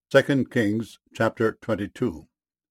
2 Kings chapter 22.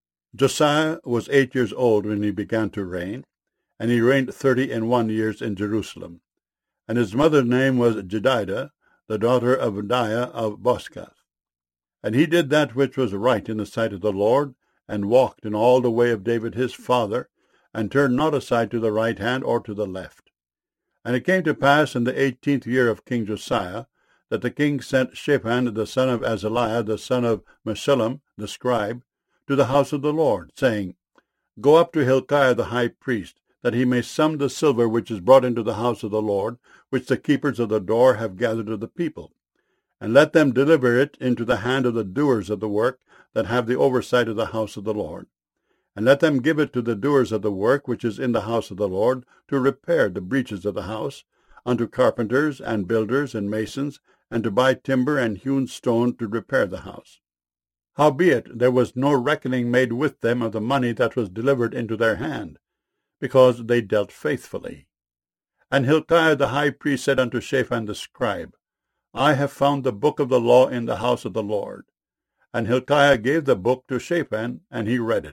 Josiah was 8 years old when he began to reign, and he reigned 31 years in Jerusalem. And his mother's name was Jedidah, the daughter of Adaiah of Boscath. And he did that which was right in the sight of the Lord, and walked in all the way of David his father, and turned not aside to the right hand or to the left. And it came to pass in the 18th year of King Josiah, that the king sent Shaphan the son of Azaliah, the son of Meshullam the scribe, to the house of the Lord, saying, Go up to Hilkiah the high priest, that he may sum the silver which is brought into the house of the Lord, which the keepers of the door have gathered of the people. And let them deliver it into the hand of the doers of the work, that have the oversight of the house of the Lord. And let them give it to the doers of the work which is in the house of the Lord, to repair the breaches of the house, unto carpenters and builders and masons, and to buy timber and hewn stone to repair the house. Howbeit there was no reckoning made with them of the money that was delivered into their hand, because they dealt faithfully. And Hilkiah the high priest said unto Shaphan the scribe, I have found the book of the law in the house of the Lord. And Hilkiah gave the book to Shaphan, and he read it.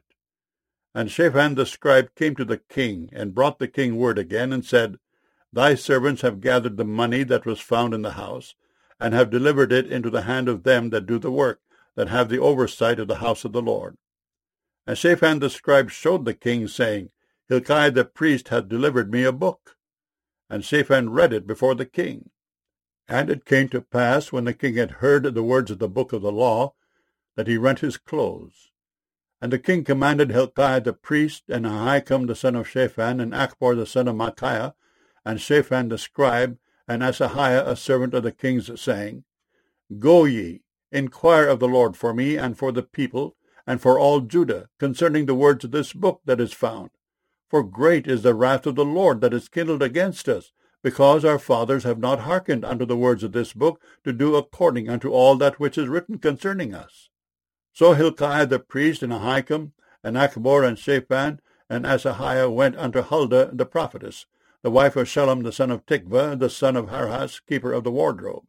And Shaphan the scribe came to the king, and brought the king word again, and said, Thy servants have gathered the money that was found in the house, and have delivered it into the hand of them that do the work, that have the oversight of the house of the Lord. And Shaphan the scribe showed the king, saying, Hilkiah the priest hath delivered me a book. And Shaphan read it before the king. And it came to pass, when the king had heard the words of the book of the law, that he rent his clothes. And the king commanded Hilkiah the priest, and Ahikam the son of Shaphan, and Achbor the son of Micaiah, and Shaphan the scribe, and Asahiah a servant of the king's, saying, Go ye, inquire of the Lord for me, and for the people, and for all Judah, concerning the words of this book that is found. For great is the wrath of the Lord that is kindled against us, because our fathers have not hearkened unto the words of this book, to do according unto all that which is written concerning us. So Hilkiah the priest, and Ahikam, and Achbor, and Shaphan, and Asahiah went unto Huldah the prophetess, the wife of Shallum the son of Tikvah, the son of Harhas, keeper of the wardrobe.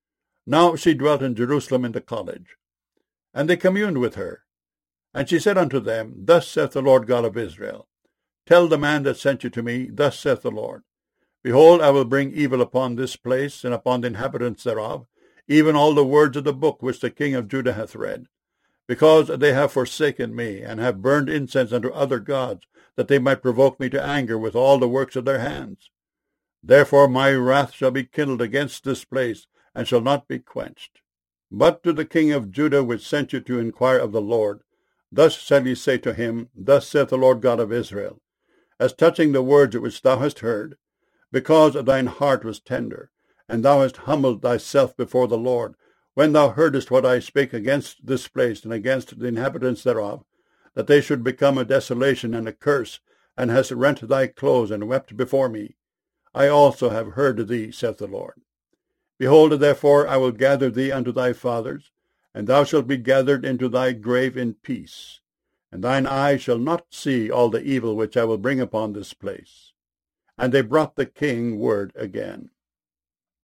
Now she dwelt in Jerusalem in the college. And they communed with her. And she said unto them, Thus saith the Lord God of Israel, Tell the man that sent you to me, Thus saith the Lord, Behold, I will bring evil upon this place, and upon the inhabitants thereof, even all the words of the book which the king of Judah hath read, because they have forsaken me, and have burned incense unto other gods, that they might provoke me to anger with all the works of their hands. Therefore my wrath shall be kindled against this place, and shall not be quenched. But to the king of Judah, which sent you to inquire of the Lord, thus shall ye say to him, Thus saith the Lord God of Israel, As touching the words which thou hast heard, because thine heart was tender, and thou hast humbled thyself before the Lord, when thou heardest what I spake against this place and against the inhabitants thereof, that they should become a desolation and a curse, and hast rent thy clothes and wept before me, I also have heard thee, saith the Lord. Behold, therefore, I will gather thee unto thy fathers, and thou shalt be gathered into thy grave in peace, and thine eye shall not see all the evil which I will bring upon this place. And they brought the king word again.